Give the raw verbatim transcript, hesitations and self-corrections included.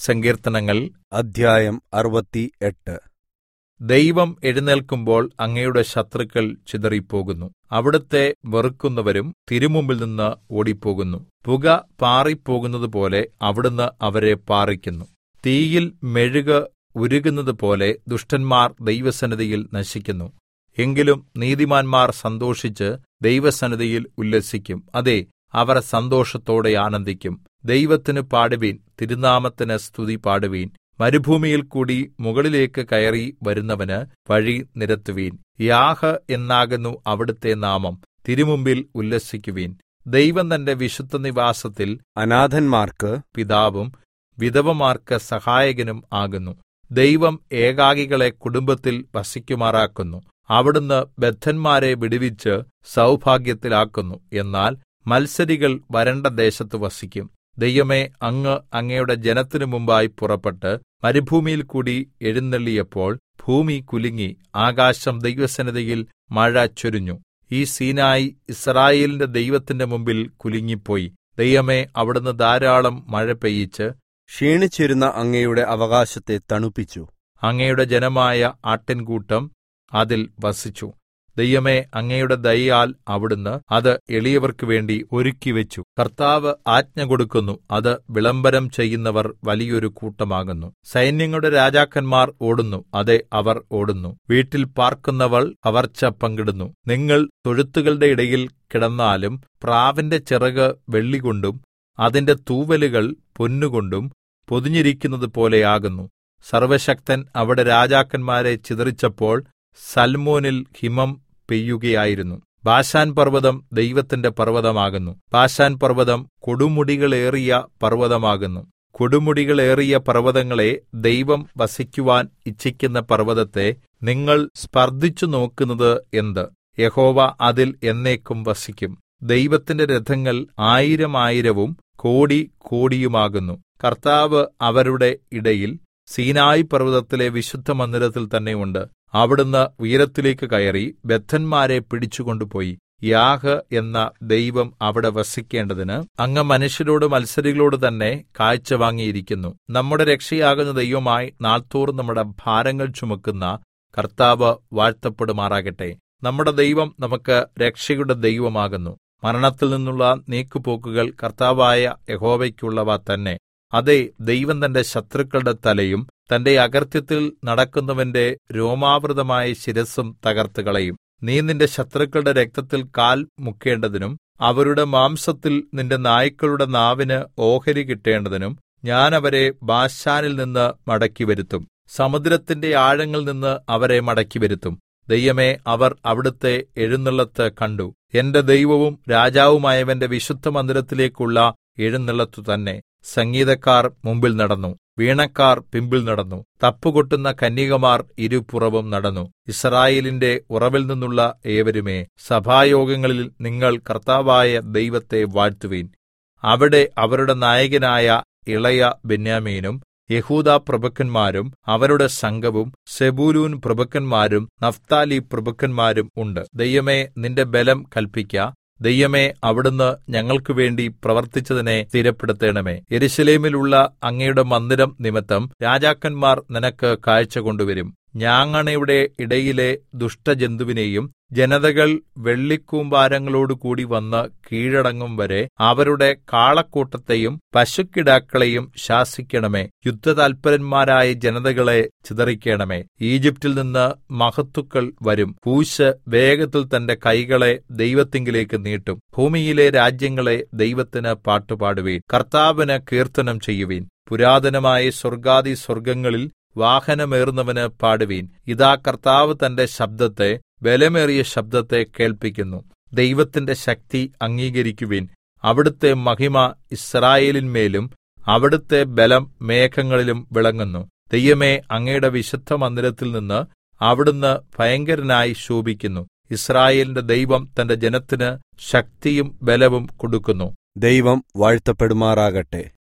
സങ്കീർത്തനങ്ങൾ അധ്യായം അറുപത്തിയെട്ട്. ദൈവം എഴുന്നേല്ക്കുമ്പോൾ അങ്ങയുടെ ശത്രുക്കൾ ചിതറിപ്പോകുന്നു. അവിടുത്തെ വെറുക്കുന്നവരും തിരുമുമ്പിൽ നിന്ന് ഓടിപ്പോകുന്നു. പുക പാറിപ്പോകുന്നതുപോലെ അവിടുന്ന് അവരെ പാറിക്കുന്നു. തീയിൽ മെഴുക് ഉരുകുന്നതുപോലെ ദുഷ്ടന്മാർ ദൈവസന്നിധിയിൽ നശിക്കുന്നു. എങ്കിലും നീതിമാന്മാർ സന്തോഷിച്ച് ദൈവസന്നിധിയിൽ ഉല്ലസിക്കും. അതെ, അവർ സന്തോഷത്തോടെ ആനന്ദിക്കും. ദൈവത്തിന് പാടുവീൻ, തിരുനാമത്തിന് സ്തുതി പാടുവീൻ. മരുഭൂമിയിൽ കൂടി മുകളിലേക്ക് കയറി വരുന്നവന് വഴി നിരത്തുവീൻ. യാഹ് എന്നാകുന്നു അവിടുത്തെ നാമം. തിരുമുമ്പിൽ ഉല്ലസിക്കുവീൻ. ദൈവം തന്റെ വിശുദ്ധനിവാസത്തിൽ അനാഥന്മാർക്ക് പിതാവും വിധവമാർക്ക് സഹായകനും ആകുന്നു. ദൈവം ഏകാകികളെ കുടുംബത്തിൽ വസിക്കുമാറാക്കുന്നു. അവിടുന്ന് ബദ്ധന്മാരെ വിടുവിച്ച് സൗഭാഗ്യത്തിലാക്കുന്നു. എന്നാൽ മത്സരികൾ വരണ്ട ദേശത്ത് വസിക്കും. ദൈവമേ, അങ്ങ് അങ്ങയുടെ ജനത്തിനു മുമ്പായി പുറപ്പെട്ട് മരുഭൂമിയിൽ കൂടി എഴുന്നള്ളിയപ്പോൾ ഭൂമി കുലുങ്ങി, ആകാശം ദൈവസന്നിധിയിൽ മഴ ചൊരിഞ്ഞു. ഈ സീനായി യിസ്രായേലിന്റെ ദൈവത്തിന്റെ മുമ്പിൽ കുലുങ്ങിപ്പോയി. ദൈവമേ, അവിടുന്ന് ധാരാളം മഴ പെയ്യിച്ച് ക്ഷീണിച്ചിരുന്ന അങ്ങയുടെ അവകാശത്തെ തണുപ്പിച്ചു. അങ്ങയുടെ ജനമായ ആട്ടിൻകൂട്ടം അതിൽ വസിച്ചു. ദൈവമേ, അങ്ങയുടെ ദയയാൽ അവിടുന്ന് അത് എളിയവർക്കു വേണ്ടി ഒരുക്കിവെച്ചു. കർത്താവ് ആജ്ഞ കൊടുക്കുന്നു, അത് വിളംബരം ചെയ്യുന്നവർ വലിയൊരു കൂട്ടമാകുന്നു. സൈന്യങ്ങളുടെ രാജാക്കന്മാർ ഓടുന്നു, അതെ, അവർ ഓടുന്നു. വീട്ടിൽ പാർക്കുന്നവൾ കവർച്ച പങ്കിടുന്നു. നിങ്ങൾ തൊഴുത്തുകളുടെ ഇടയിൽ കിടന്നാലും പ്രാവിന്റെ ചിറക് വെള്ളികൊണ്ടും അതിന്റെ തൂവലുകൾ പൊന്നുകൊണ്ടും പൊതിഞ്ഞിരിക്കുന്നത് പോലെയാകുന്നു. സർവ്വശക്തൻ അവിടെ രാജാക്കന്മാരെ ചിതറിച്ചപ്പോൾ സൽമോനിൽ ഹിമം പെയ്യുകയായിരുന്നു. ബാശാൻ പർവ്വതം ദൈവത്തിന്റെ പർവ്വതമാകുന്നു. ബാശാൻ പർവ്വതം കൊടുമുടികളേറിയ പർവ്വതമാകുന്നു. കൊടുമുടികളേറിയ പർവ്വതങ്ങളെ, ദൈവം വസിക്കുവാൻ ഇച്ഛിക്കുന്ന പർവ്വതത്തെ നിങ്ങൾ സ്പർദ്ധിച്ചു നോക്കുന്നത് എന്ത്? യഹോവ അതിൽ എന്നേക്കും വസിക്കും. ദൈവത്തിന്റെ രഥങ്ങൾ ആയിരം ആയിരവും കോടി കോടിയുമാകുന്നു. കർത്താവ് അവരുടെ ഇടയിൽ സീനായി പർവ്വതത്തിലെ വിശുദ്ധമന്ദിരത്തിൽ തന്നെ ഉണ്ട്. അവിടുന്ന് ഉയരത്തിലേക്ക് കയറി ബദ്ധന്മാരെ പിടിച്ചുകൊണ്ടുപോയി. യാഹ് എന്ന ദൈവം അവിടെ വസിക്കേണ്ടതിന് അങ്ങ് മനുഷ്യരോട് മത്സരികളോട് തന്നെ കാഴ്ച വാങ്ങിയിരിക്കുന്നു. നമ്മുടെ രക്ഷയാകുന്ന ദൈവമായി നാൾതോറും നമ്മുടെ ഭാരങ്ങൾ ചുമക്കുന്ന കർത്താവ് വാഴ്ത്തപ്പെടുമാറാകട്ടെ. നമ്മുടെ ദൈവം നമുക്ക് രക്ഷയുടെ ദൈവമാകുന്നു. മരണത്തിൽ നിന്നുള്ള നീക്കുപോക്കുകൾ കർത്താവായ യഹോവയ്ക്കുള്ളവ തന്നെ. അതെ, ദൈവം തന്റെ ശത്രുക്കളുടെ തലയും തന്റെ അകൃത്യത്തിൽ നടക്കുന്നവന്റെ രോമാവൃതമായ ശിരസ്സും തകർത്തുകളയും. നീ നിന്റെ ശത്രുക്കളുടെ രക്തത്തിൽ കാൽ മുക്കേണ്ടതിനും അവരുടെ മാംസത്തിൽ നിന്റെ നായ്ക്കളുടെ നാവിന് ഓഹരി കിട്ടേണ്ടതിനും ഞാൻ അവരെ ബാശാനിൽ നിന്ന് മടക്കിവരുത്തും. സമുദ്രത്തിന്റെ ആഴങ്ങളിൽ നിന്ന് അവരെ മടക്കിവരുത്തും. ദൈവമേ, അവർ അവിടുത്തെ എഴുന്നള്ളത്ത് കണ്ടു. എന്റെ ദൈവവും രാജാവുമായവന്റെ വിശുദ്ധമന്ദിരത്തിലേക്കുള്ള എഴുന്നള്ളത്തു തന്നെ. സംഗീതക്കാർ മുമ്പിൽ നടന്നു, വീണക്കാർ പിമ്പിൽ നടന്നു, തപ്പുകൊട്ടുന്ന കന്യകമാർ ഇരുപുറവും നടന്നു. യിസ്രായേലിന്റെ ഉറവിൽ നിന്നുള്ള ഏവരുമേ, സഭായോഗങ്ങളിൽ നിങ്ങൾ കർത്താവായ ദൈവത്തെ വാഴ്ത്തുവീൻ. അവിടെ അവരുടെ നായകനായ ഇളയ ബെന്യാമീനും യെഹൂദാ പ്രഭുക്കന്മാരും അവരുടെ സംഘവും സെബൂലൂൻ പ്രഭുക്കന്മാരും നഫ്താലി പ്രഭുക്കന്മാരും ഉണ്ട്. ദൈവമേ, നിന്റെ ബലം കല്പിക്ക. ദൈവമേ, അവിടുന്ന് ഞങ്ങൾക്ക് വേണ്ടി പ്രവർത്തിച്ചതിനെ സ്ഥിരപ്പെടുത്തണമേ. യെരൂശലേമിലുള്ള അങ്ങയുടെ മന്ദിരം നിമിത്തം രാജാക്കന്മാർ നിനക്ക് കാഴ്ച കൊണ്ടുവരും. ഞാങ്ങണയുടെ ഇടയിലെ ദുഷ്ടജന്തുവിനെയും ജനതകൾ വെള്ളിക്കൂമ്പാരങ്ങളോടുകൂടി വന്ന് കീഴടങ്ങും വരെ അവരുടെ കാളക്കൂട്ടത്തെയും പശുക്കിടാക്കളെയും ശാസിക്കണമേ. യുദ്ധതൽപരന്മാരായ ജനതകളെ ചിതറിക്കണമേ. ഈജിപ്റ്റിൽ നിന്ന് മഹത്തുക്കൾ വരും. കൂശ് വേഗത്തിൽ തന്റെ കൈകളെ ദൈവത്തിങ്കിലേക്ക് നീട്ടും. ഭൂമിയിലെ രാജ്യങ്ങളെ ദൈവത്തിന് പാട്ടുപാടുവീൻ. കർത്താവിന് കീർത്തനം ചെയ്യുവീൻ. പുരാതനമായ സ്വർഗ്ഗാദി സ്വർഗ്ഗങ്ങളിൽ വാഹനമേറുന്നവന് പാടുവീൻ. ഇതാ, കർത്താവ് തന്റെ ശബ്ദത്തെ, ബലമേറിയ ശബ്ദത്തെ കേൾപ്പിക്കുന്നു. ദൈവത്തിന്റെ ശക്തി അംഗീകരിക്കുവിൻ. അവിടുത്തെ മഹിമ യിസ്രായേലിന്മേലും അവിടുത്തെ ബലം മേഘങ്ങളിലും വിളങ്ങുന്നു. ദൈവമേ, അങ്ങയുടെ വിശുദ്ധമന്ദിരത്തിൽ നിന്ന് അവിടുന്ന് ഭയങ്കരനായി ശോഭിക്കുന്നു. യിസ്രായേലിന്റെ ദൈവം തന്റെ ജനത്തിന് ശക്തിയും ബലവും കൊടുക്കുന്നു. ദൈവം വാഴ്ത്തപ്പെടുമാറാകട്ടെ.